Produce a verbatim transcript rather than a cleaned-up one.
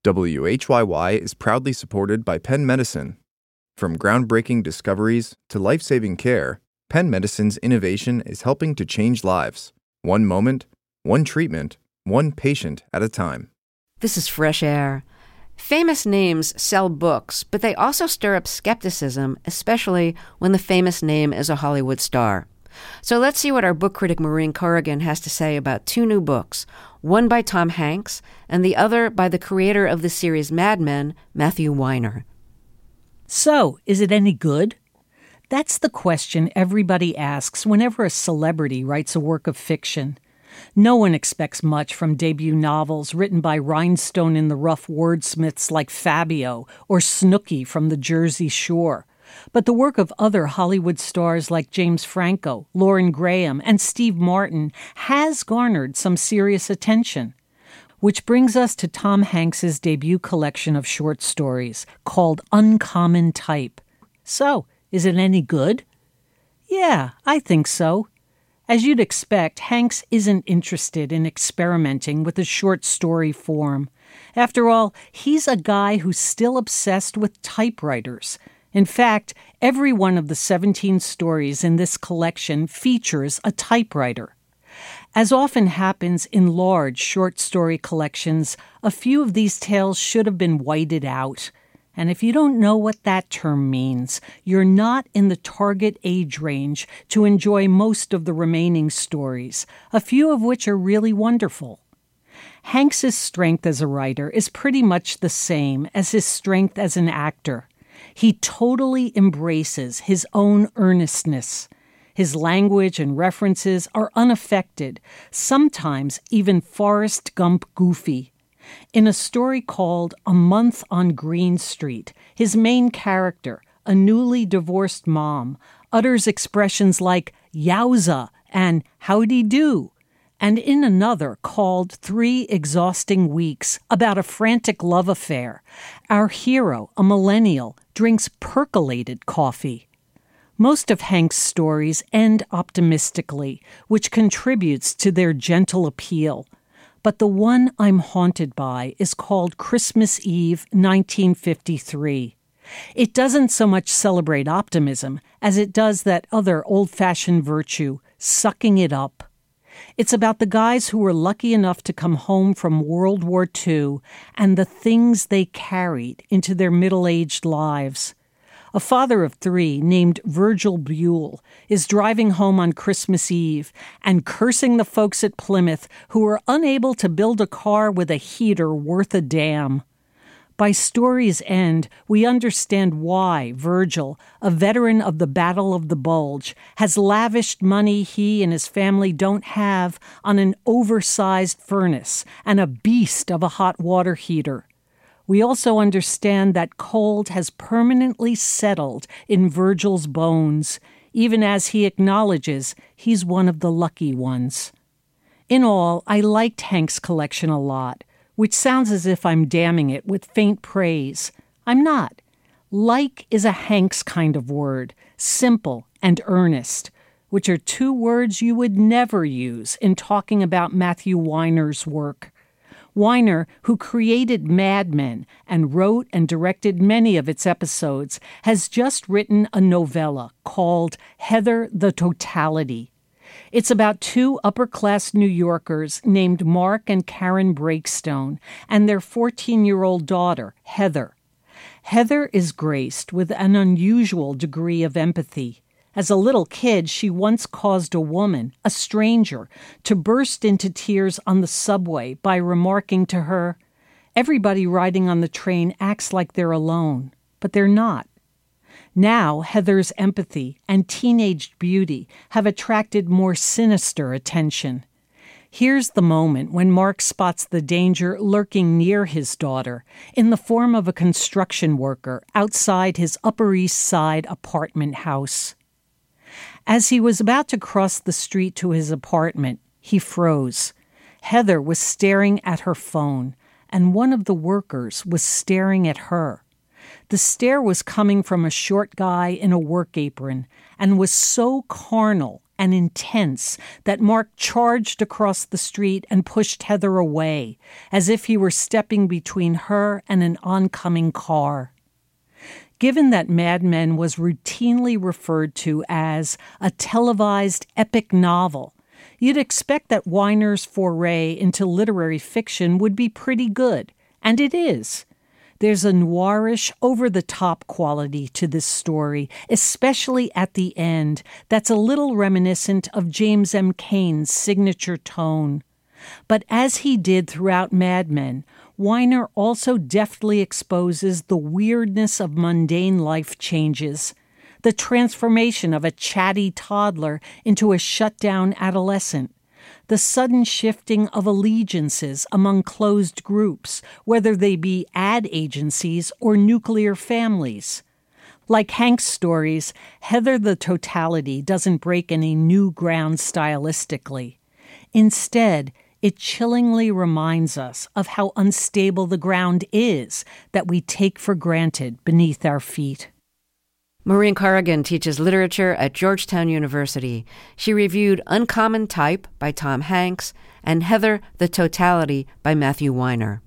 W H Y Y is proudly supported by Penn Medicine. From groundbreaking discoveries to life-saving care, Penn Medicine's innovation is helping to change lives, one moment, one treatment, one patient at a time. This is Fresh Air. Famous names sell books, but they also stir up skepticism, especially when the famous name is a Hollywood star. So let's see what our book critic Maureen Corrigan has to say about two new books, one by Tom Hanks and the other by the creator of the series Mad Men, Matthew Weiner. So, is it any good? That's the question everybody asks whenever a celebrity writes a work of fiction. No one expects much from debut novels written by rhinestone-in-the-rough wordsmiths like Fabio or Snooki from the Jersey Shore. But the work of other Hollywood stars like James Franco, Lauren Graham, and Steve Martin has garnered some serious attention. Which brings us to Tom Hanks's debut collection of short stories called Uncommon Type. So, is it any good? Yeah, I think so. As you'd expect, Hanks isn't interested in experimenting with the short story form. After all, he's a guy who's still obsessed with typewriters. In fact, every one of the seventeen stories in this collection features a typewriter. As often happens in large short story collections, a few of these tales should have been whited out. And if you don't know what that term means, you're not in the target age range to enjoy most of the remaining stories, a few of which are really wonderful. Hanks's strength as a writer is pretty much the same as his strength as an actor. He totally embraces his own earnestness. His language and references are unaffected, sometimes even Forrest Gump goofy. In a story called A Month on Green Street, his main character, a newly divorced mom, utters expressions like yowza and howdy do. And in another called Three Exhausting Weeks, about a frantic love affair, our hero, a millennial, drinks percolated coffee. Most of Hank's stories end optimistically, which contributes to their gentle appeal. But the one I'm haunted by is called Christmas Eve, nineteen fifty-three. It doesn't so much celebrate optimism as it does that other old-fashioned virtue, sucking it up. It's about the guys who were lucky enough to come home from World War Two and the things they carried into their middle-aged lives. A father of three named Virgil Buell is driving home on Christmas Eve and cursing the folks at Plymouth who were unable to build a car with a heater worth a damn. By story's end, we understand why Virgil, a veteran of the Battle of the Bulge, has lavished money he and his family don't have on an oversized furnace and a beast of a hot water heater. We also understand that cold has permanently settled in Virgil's bones, even as he acknowledges he's one of the lucky ones. In all, I liked Hank's collection a lot, which sounds as if I'm damning it with faint praise. I'm not. Like is a Hanks kind of word, simple and earnest, which are two words you would never use in talking about Matthew Weiner's work. Weiner, who created Mad Men and wrote and directed many of its episodes, has just written a novella called Heather the Totality. It's about two upper-class New Yorkers named Mark and Karen Breakstone and their fourteen-year-old daughter, Heather. Heather is graced with an unusual degree of empathy. As a little kid, she once caused a woman, a stranger, to burst into tears on the subway by remarking to her, "Everybody riding on the train acts like they're alone, but they're not." Now, Heather's empathy and teenage beauty have attracted more sinister attention. Here's the moment when Mark spots the danger lurking near his daughter in the form of a construction worker outside his Upper East Side apartment house. As he was about to cross the street to his apartment, he froze. Heather was staring at her phone, and one of the workers was staring at her. The stare was coming from a short guy in a work apron and was so carnal and intense that Mark charged across the street and pushed Heather away, as if he were stepping between her and an oncoming car. Given that Mad Men was routinely referred to as a televised epic novel, you'd expect that Weiner's foray into literary fiction would be pretty good, and it is. There's a noirish, over-the-top quality to this story, especially at the end, that's a little reminiscent of James M. Cain's signature tone. But as he did throughout Mad Men, Weiner also deftly exposes the weirdness of mundane life changes, the transformation of a chatty toddler into a shut-down adolescent, the sudden shifting of allegiances among closed groups, whether they be ad agencies or nuclear families. Like Hank's stories, Heather the Totality doesn't break any new ground stylistically. Instead, it chillingly reminds us of how unstable the ground is that we take for granted beneath our feet. Maureen Corrigan teaches literature at Georgetown University. She reviewed Uncommon Type by Tom Hanks and Heather the Totality by Matthew Weiner.